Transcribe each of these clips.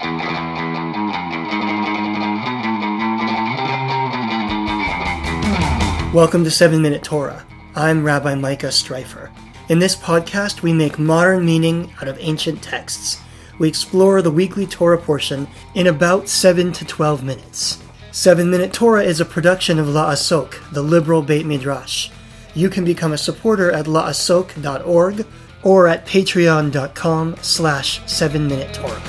Welcome to 7 Minute Torah. I'm Rabbi Micah Streifer. In this podcast, we make modern meaning out of ancient texts. We explore the weekly Torah portion in about 7 to 12 minutes. 7 Minute Torah is a production of La'asok, the liberal Beit Midrash. You can become a supporter at la'asok.org or at patreon.com/7Minute Torah.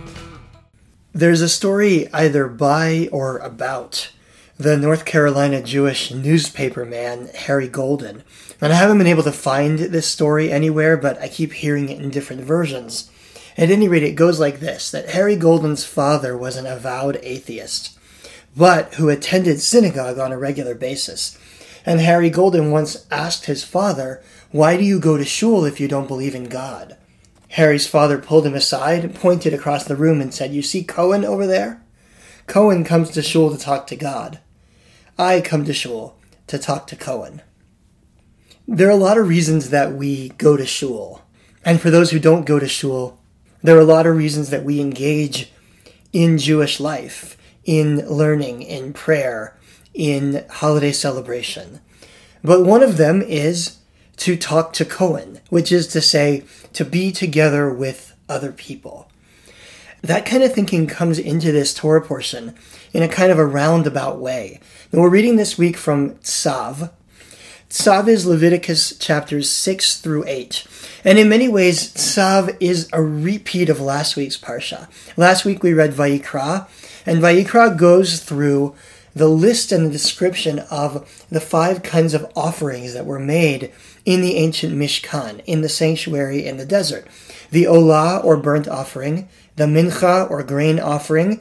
There's a story either by or about the North Carolina Jewish newspaper man, Harry Golden. And I haven't been able to find this story anywhere, but I keep hearing it in different versions. At any rate, it goes like this, that Harry Golden's father was an avowed atheist, but who attended synagogue on a regular basis. And Harry Golden once asked his father, "Why do you go to shul if you don't believe in God?" Harry's father pulled him aside, pointed across the room and said, "You see Cohen over there? Cohen comes to shul to talk to God. I come to shul to talk to Cohen." There are a lot of reasons that we go to shul. And for those who don't go to shul, there are a lot of reasons that we engage in Jewish life, in learning, in prayer, in holiday celebration. But one of them is to talk to Cohen, which is to say, to be together with other people. That kind of thinking comes into this Torah portion in a kind of a roundabout way. Now we're reading this week from Tzav. Tzav is Leviticus chapters 6 through 8. And in many ways, Tzav is a repeat of last week's Parsha. Last week we read Vayikra, and Vayikra goes through the list and the description of the 5 kinds of offerings that were made in the ancient Mishkan, in the sanctuary in the desert. The Olah, or burnt offering, the Mincha, or grain offering,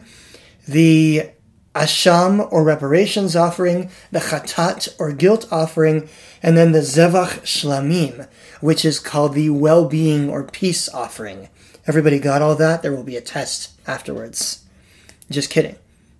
the Asham, or reparations offering, the Chatat, or guilt offering, and then the Zevach Shlamim, which is called the well-being or peace offering. Everybody got all that? There will be a test afterwards. Just kidding.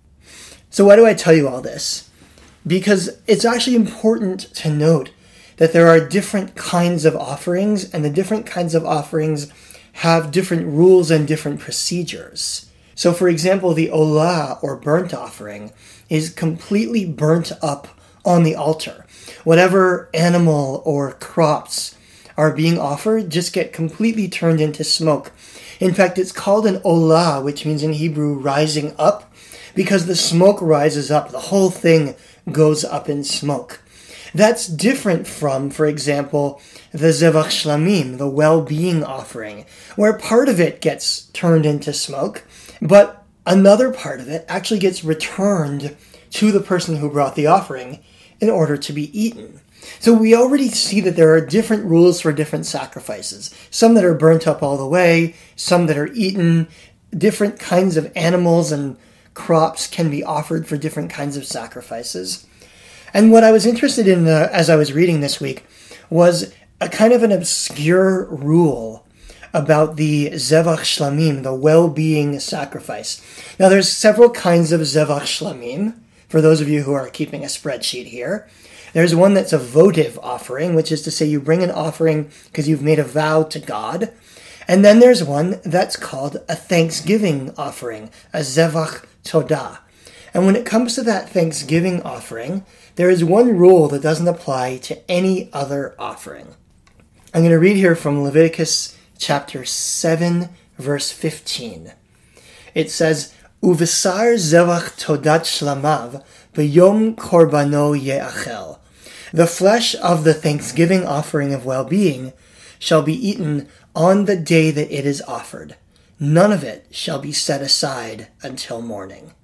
So why do I tell you all this? Because it's actually important to note that there are different kinds of offerings, and the different kinds of offerings have different rules and different procedures. So for example, the Olah, or burnt offering, is completely burnt up on the altar. Whatever animal or crops are being offered just get completely turned into smoke. In fact, it's called an Olah, which means in Hebrew rising up, because the smoke rises up. The whole thing goes up in smoke. That's different from, for example, the Zevach Shlamim, the well-being offering, where part of it gets turned into smoke, but another part of it actually gets returned to the person who brought the offering in order to be eaten. So we already see that there are different rules for different sacrifices. Some that are burnt up all the way, some that are eaten, different kinds of animals and crops can be offered for different kinds of sacrifices. And what I was interested in as I was reading this week was a kind of an obscure rule about the Zevach Shlamim, the well-being sacrifice. Now there's several kinds of Zevach Shlamim, for those of you who are keeping a spreadsheet here. There's one that's a votive offering, which is to say you bring an offering because you've made a vow to God. And then there's one that's called a thanksgiving offering, a Zevach Todah. And when it comes to that thanksgiving offering, there is one rule that doesn't apply to any other offering. I'm going to read here from Leviticus chapter 7, verse 15. It says, Uvesar zevach todat shlamav b'yom korbano ye'achel. The flesh of the thanksgiving offering of well-being shall be eaten on the day that it is offered. None of it shall be set aside until morning.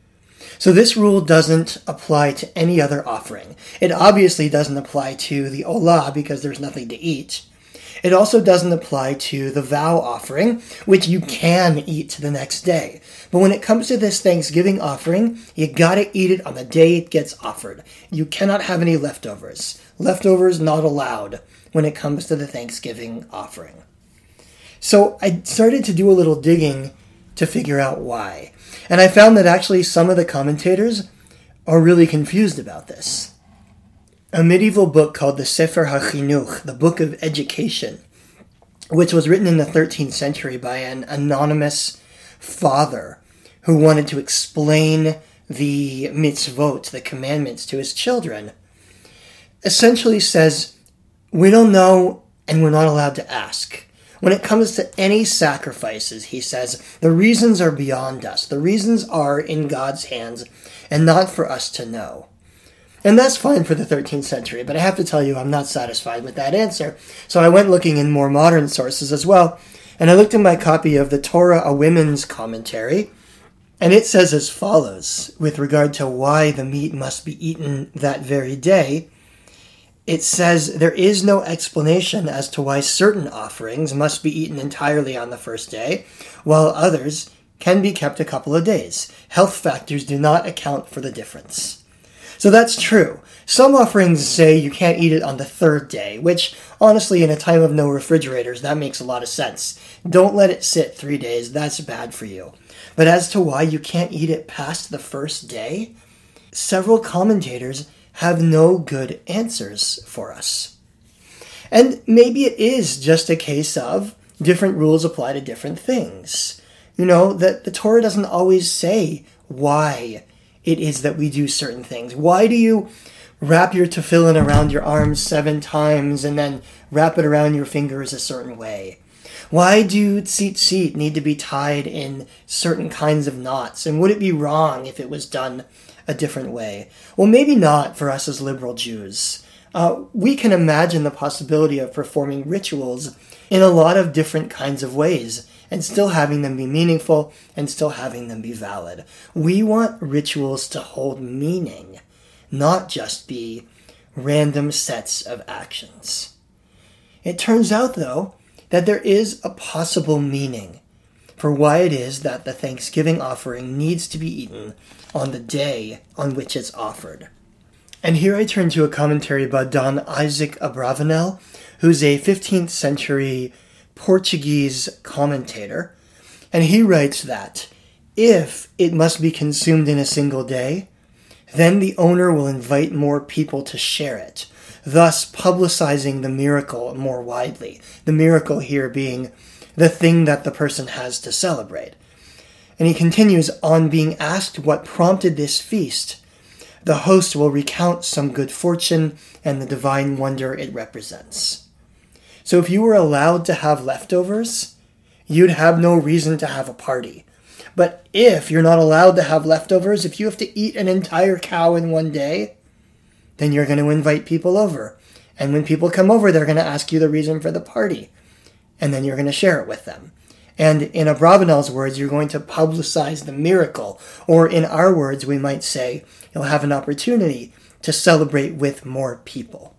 So this rule doesn't apply to any other offering. It obviously doesn't apply to the Olah because there's nothing to eat. It also doesn't apply to the vow offering, which you can eat the next day. But when it comes to this Thanksgiving offering, you gotta eat it on the day it gets offered. You cannot have any leftovers. Leftovers not allowed when it comes to the Thanksgiving offering. So I started to do a little digging to figure out why. And I found that actually some of the commentators are really confused about this. A medieval book called the Sefer HaChinuch, the Book of Education, which was written in the 13th century by an anonymous father who wanted to explain the mitzvot, the commandments, to his children, essentially says, we don't know and we're not allowed to ask. When it comes to any sacrifices, he says, the reasons are beyond us. The reasons are in God's hands and not for us to know. And that's fine for the 13th century, but I have to tell you I'm not satisfied with that answer. So I went looking in more modern sources as well, and I looked in my copy of the Torah, a Women's Commentary, and it says as follows, with regard to why the meat must be eaten that very day. It says, there is no explanation as to why certain offerings must be eaten entirely on the first day, while others can be kept a couple of days. Health factors do not account for the difference. So that's true. Some offerings say you can't eat it on the third day, which, honestly, in a time of no refrigerators, that makes a lot of sense. Don't let it sit 3 days, that's bad for you. But as to why you can't eat it past the first day, several commentators have no good answers for us. And maybe it is just a case of different rules apply to different things. You know, that the Torah doesn't always say why it is that we do certain things. Why do you wrap your tefillin around your arms 7 times and then wrap it around your fingers a certain way? Why do tzitzit need to be tied in certain kinds of knots? And would it be wrong if it was done a different way? Well, maybe not for us as liberal Jews. We can imagine the possibility of performing rituals in a lot of different kinds of ways and still having them be meaningful and still having them be valid. We want rituals to hold meaning, not just be random sets of actions. It turns out, though, that there is a possible meaning for why it is that the Thanksgiving offering needs to be eaten on the day on which it's offered. And here I turn to a commentary by Don Isaac Abravanel, who's a 15th century Portuguese commentator, and he writes that if it must be consumed in a single day, then the owner will invite more people to share it, thus publicizing the miracle more widely. The miracle here being the thing that the person has to celebrate. And he continues, on being asked what prompted this feast, the host will recount some good fortune and the divine wonder it represents. So if you were allowed to have leftovers, you'd have no reason to have a party. But if you're not allowed to have leftovers, if you have to eat an entire cow in one day, then you're going to invite people over. And when people come over, they're going to ask you the reason for the party. And then you're going to share it with them. And in Abravanel's words, you're going to publicize the miracle. Or in our words, we might say, you'll have an opportunity to celebrate with more people.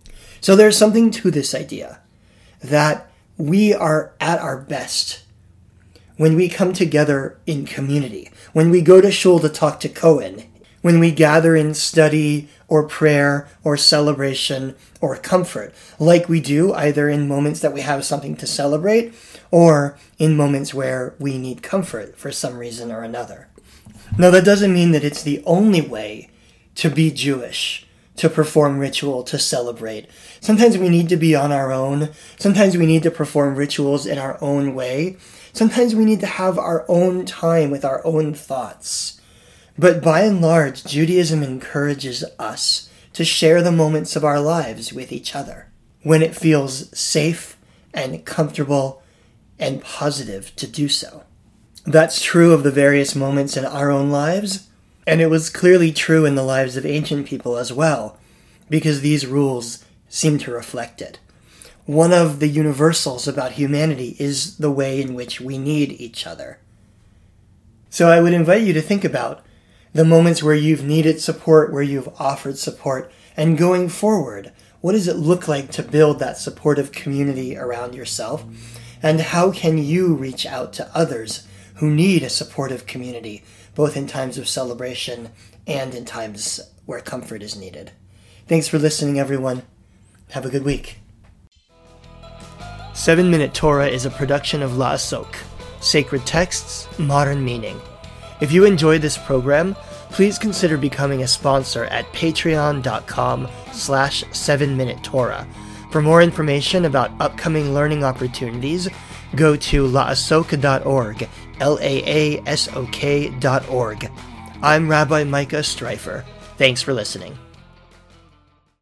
So there's something to this idea that we are at our best when we come together in community, when we go to shul to talk to Kohen, when we gather in study or prayer or celebration or comfort, like we do either in moments that we have something to celebrate or in moments where we need comfort for some reason or another. Now, that doesn't mean that it's the only way to be Jewish, to perform ritual, to celebrate. Sometimes we need to be on our own. Sometimes we need to perform rituals in our own way. Sometimes we need to have our own time with our own thoughts. But by and large, Judaism encourages us to share the moments of our lives with each other when it feels safe and comfortable and positive to do so. That's true of the various moments in our own lives, and it was clearly true in the lives of ancient people as well, because these rules seem to reflect it. One of the universals about humanity is the way in which we need each other. So I would invite you to think about the moments where you've needed support, where you've offered support, and going forward, what does it look like to build that supportive community around yourself? And how can you reach out to others who need a supportive community, both in times of celebration and in times where comfort is needed? Thanks for listening, everyone. Have a good week. 7 Minute Torah is a production of La'asok, Sacred Texts, Modern Meaning. If you enjoyed this program, please consider becoming a sponsor at patreon.com/7minutetorah. For more information about upcoming learning opportunities, go to laasoka.org, laasok.org. I'm Rabbi Micah Streifer. Thanks for listening.